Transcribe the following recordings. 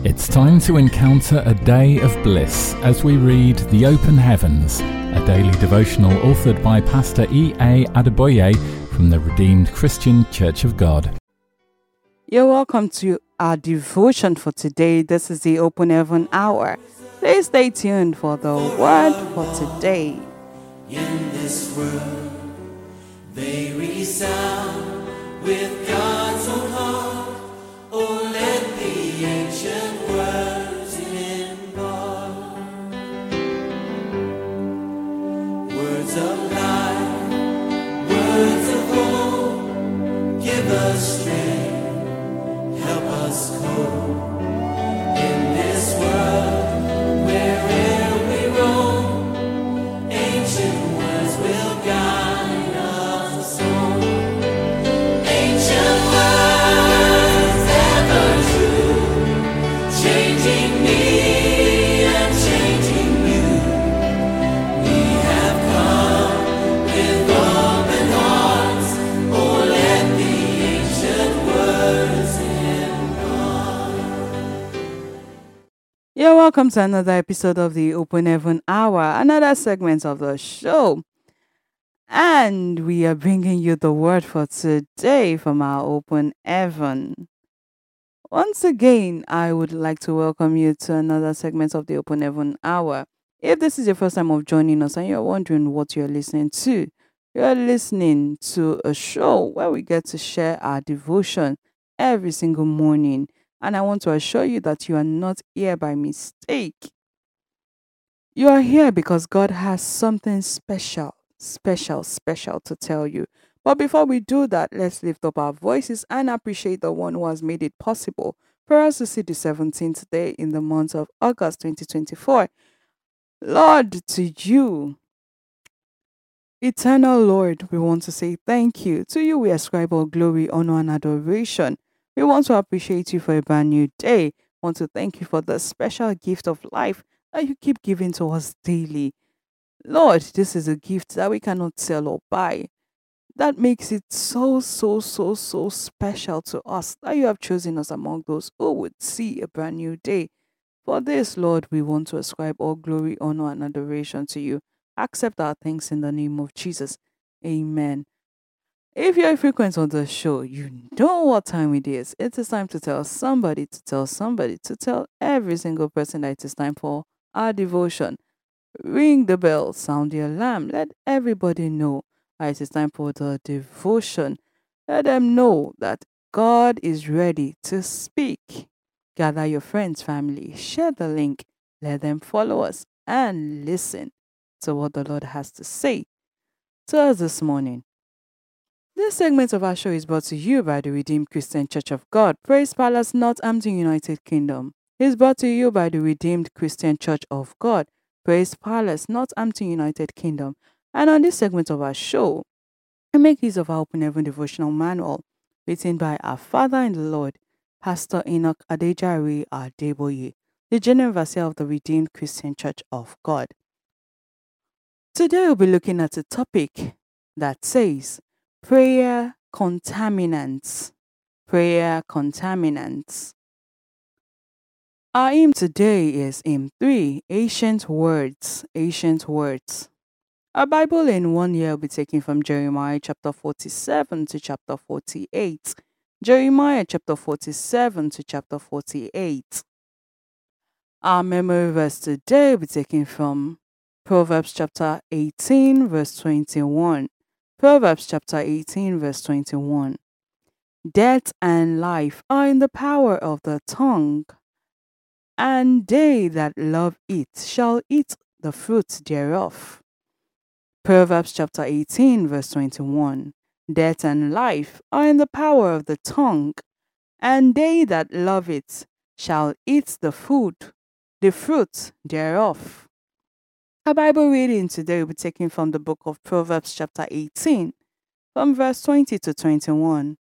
It's time to encounter a day of bliss as we read The Open Heavens, a daily devotional authored by Pastor E.A. Adeboye from the Redeemed Christian Church of God. You're welcome to our devotion for today. This is the Open Heaven Hour. Please stay tuned for the word for today. In this world, they resound with God's own heart. Oh, let the ancient words impart words of life, words of hope. Give us strength, help us cope in this world wherever we roam. Ancient words will guide us home. Ancient words ever true, changing me and changing you. We have come with open hearts. Oh, let the ancient words impart. You're welcome to another episode of the Open Heaven Hour, another segment of the show. And we are bringing you the word for today from our Open Heaven. Once again, I would like to welcome you to another segment of the Open Heaven Hour. If this is your first time of joining us and you're wondering what you're listening to, you're listening to a show where we get to share our devotion every single morning. And I want to assure you that you are not here by mistake. You are here because God has something special to tell you. But before we do that, let's lift up our voices and appreciate the one who has made it possible for us to see the 17th day in the month of August 2024. Lord, to you, eternal Lord, we want to say thank you. To you we ascribe all glory, honor, and adoration. We want to appreciate you for a brand new day. We want to thank you for the special gift of life that you keep giving to us daily. Lord, this is a gift that we cannot sell or buy. That makes it so special to us that you have chosen us among those who would see a brand new day. For this, Lord, we want to ascribe all glory, honor, and adoration to you. Accept our thanks in the name of Jesus. Amen. If you're a frequent on the show, you know what time it is. It is time to tell somebody, to tell every single person that it is time for our devotion. Ring the bell, sound the alarm. Let everybody know that it is time for the devotion. Let them know that God is ready to speak. Gather your friends, family, share the link, let them follow us and listen to what the Lord has to say to us this morning. This segment of our show is brought to you by the Redeemed Christian Church of God, Praise Palace, Northampton, United Kingdom. It's brought to you by the Redeemed Christian Church of God, Praise Palace, Northampton, United Kingdom. And on this segment of our show, we make use of our Open Heaven devotional manual, written by our Father in the Lord, Pastor Enoch Adejare Adeboye, the General Overseer of the Redeemed Christian Church of God. Today we'll be looking at a topic that says, Prayer contaminants. Prayer contaminants. Our hymn today is hymn 3, Ancient Words. Ancient Words. Our Bible in 1 year will be taken from Jeremiah chapter 47 to chapter 48. Jeremiah chapter 47 to chapter 48. Our memory verse today will be taken from Proverbs chapter 18 verse 21. Proverbs chapter 18 verse 21. Death and life are in the power of the tongue, and they that love it shall eat the fruit thereof. Proverbs chapter 18 verse 21. Death and life are in the power of the tongue, and they that love it shall eat the fruit thereof. Our Bible reading today will be taken from the book of Proverbs chapter 18, from verse 20 to 21.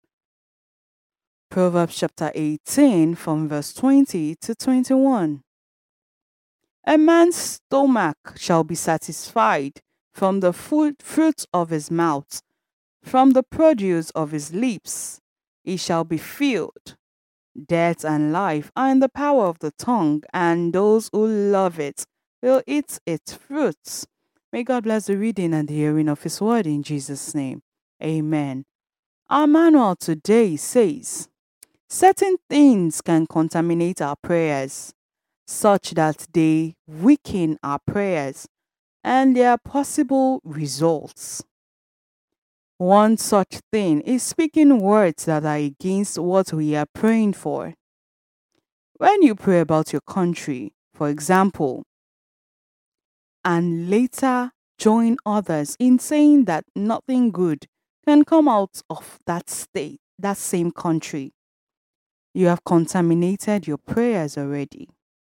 Proverbs chapter 18, from verse 20 to 21. A man's stomach shall be satisfied from the fruit of his mouth, from the produce of his lips he shall be filled. Death and life are in the power of the tongue, and those who love it will eat its fruits. May God bless the reading and the hearing of His word in Jesus' name. Amen. Our manual today says, certain things can contaminate our prayers, such that they weaken our prayers and their possible results. One such thing is speaking words that are against what we are praying for. When you pray about your country, for example, and later join others in saying that nothing good can come out of that state, that same country, you have contaminated your prayers already.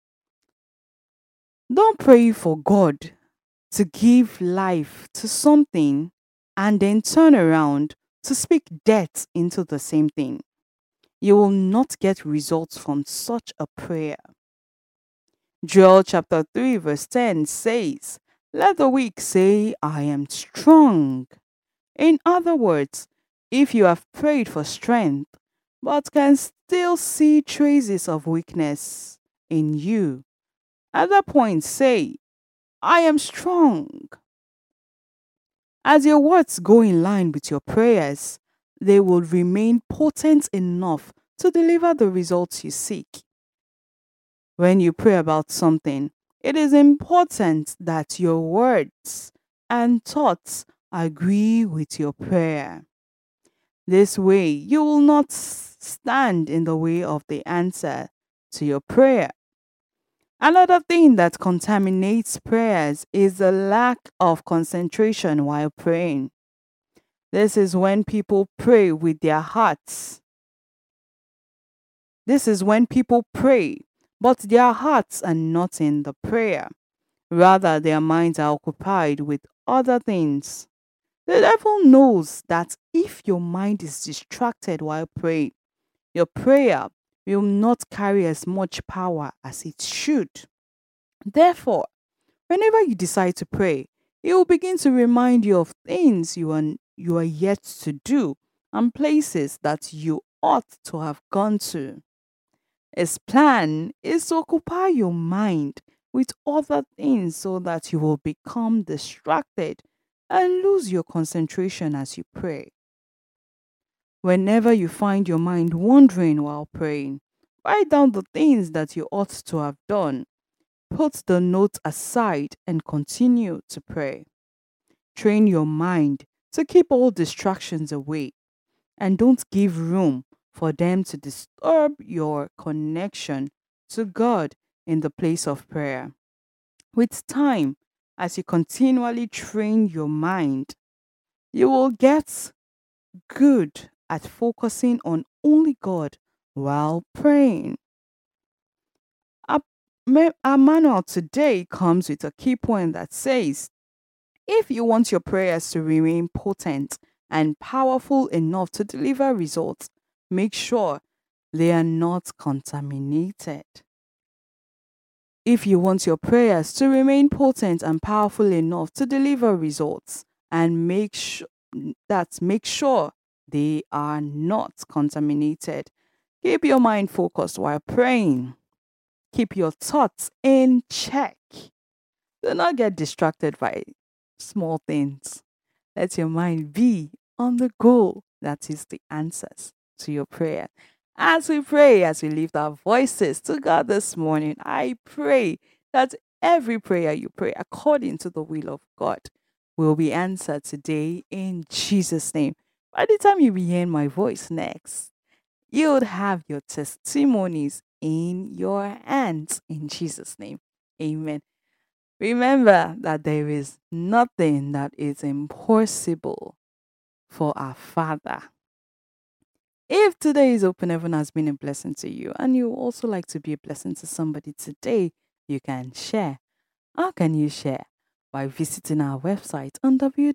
Don't pray for God to give life to something and then turn around to speak death into the same thing. You will not get results from such a prayer. Joel chapter 3 verse 10 says, "Let the weak say, I am strong." In other words, if you have prayed for strength but can still see traces of weakness in you, at that point say, I am strong. As your words go in line with your prayers, they will remain potent enough to deliver the results you seek. When you pray about something, it is important that your words and thoughts agree with your prayer. This way, you will not stand in the way of the answer to your prayer. Another thing that contaminates prayers is the lack of concentration while praying. This is when people pray with their hearts. This is when people pray, but their hearts are not in the prayer. Rather, their minds are occupied with other things. The devil knows that if your mind is distracted while praying, your prayer will not carry as much power as it should. Therefore, whenever you decide to pray, it will begin to remind you of things you are yet to do and places that you ought to have gone to. His plan is to occupy your mind with other things so that you will become distracted and lose your concentration as you pray. Whenever you find your mind wandering while praying, write down the things that you ought to have done. Put the note aside and continue to pray. Train your mind to keep all distractions away and don't give room for them to disturb your connection to God in the place of prayer. With time, as you continually train your mind, you will get good at focusing on only God while praying. Our manual today comes with a key point that says, if you want your prayers to remain potent and powerful enough to deliver results, make sure they are not contaminated. If you want your prayers to remain potent and powerful enough to deliver results, and make sure they are not contaminated. Keep your mind focused while praying. Keep your thoughts in check. Do not get distracted by small things. Let your mind be on the goal that is the answers to your prayer. As we pray, as we lift our voices to God this morning, I pray that every prayer you pray according to the will of God will be answered today in Jesus' name. By the time you be hearing my voice next, you would have your testimonies in your hands in Jesus' name. Amen. Remember that there is nothing that is impossible for our Father. If today's Open Heaven has been a blessing to you and you also like to be a blessing to somebody today, you can share. How can you share? By visiting our website on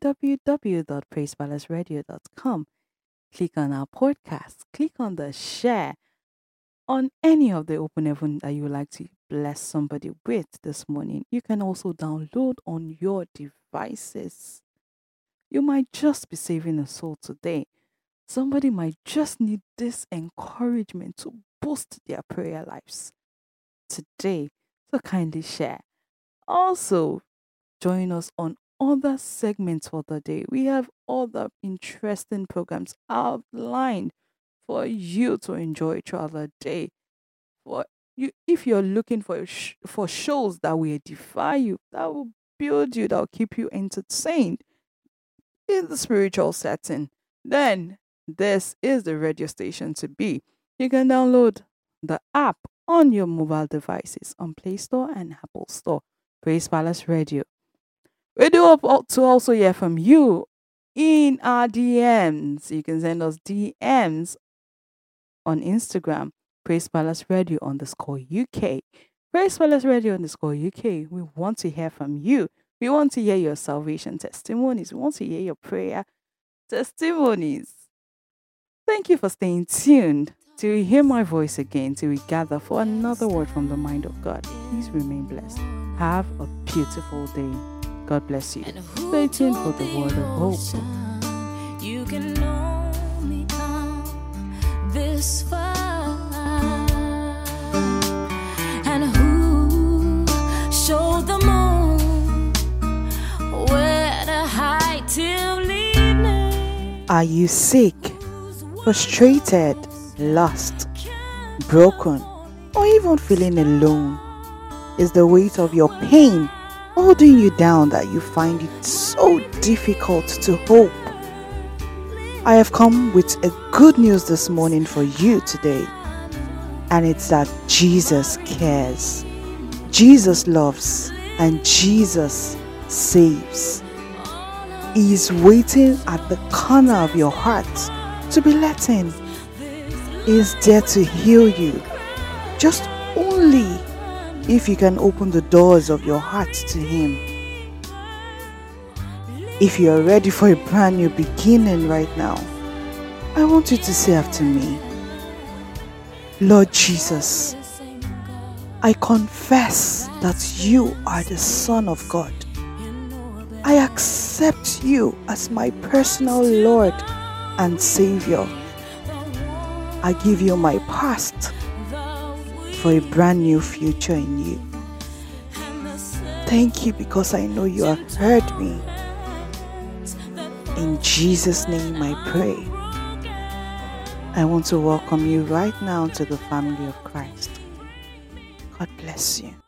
www.praisepalaceradio.com. Click on our podcast. Click on the share on any of the Open Heaven that you would like to bless somebody with this morning. You can also download on your devices. You might just be saving a soul today. Somebody might just need this encouragement to boost their prayer lives today. So kindly share. Also, join us on other segments for the day. We have other interesting programs outlined for you to enjoy throughout the day. For you, if you're looking for shows that will edify you, that will build you, that will keep you entertained in the spiritual setting, then this is the radio station to be. You can download the app on your mobile devices on Play Store and Apple Store. Praise Palace Radio. We do hope to also hear from you in our DMs. You can send us DMs on Instagram, Praise Palace Radio _UK. Praise Palace Radio _UK. We want to hear from you. We want to hear your salvation testimonies. We want to hear your prayer testimonies. Thank you for staying tuned to hear my voice again till we gather for another word from the mind of God. Please remain blessed. Have a beautiful day. God bless you. Stay tuned for the word of hope. You can only come this far. And who showed the moon where to hide till evening? Are you sick, frustrated, lost, broken, or even feeling alone? Is the weight of your pain holding you down that you find it so difficult to hope? I have come with a good news this morning for you today, and it's that Jesus cares, Jesus loves, and Jesus saves. He is waiting at the corner of your heart to be let in. He is there to heal you, just only if you can open the doors of your heart to Him. If you are ready for a brand new beginning right now, I want you to say after me, Lord Jesus, I confess that you are the Son of God. I accept you as my personal Lord and Savior. I give you my past for a brand new future in you. Thank you because I know you have heard me. In Jesus' name I pray. I want to welcome you right now to the family of Christ. God bless you.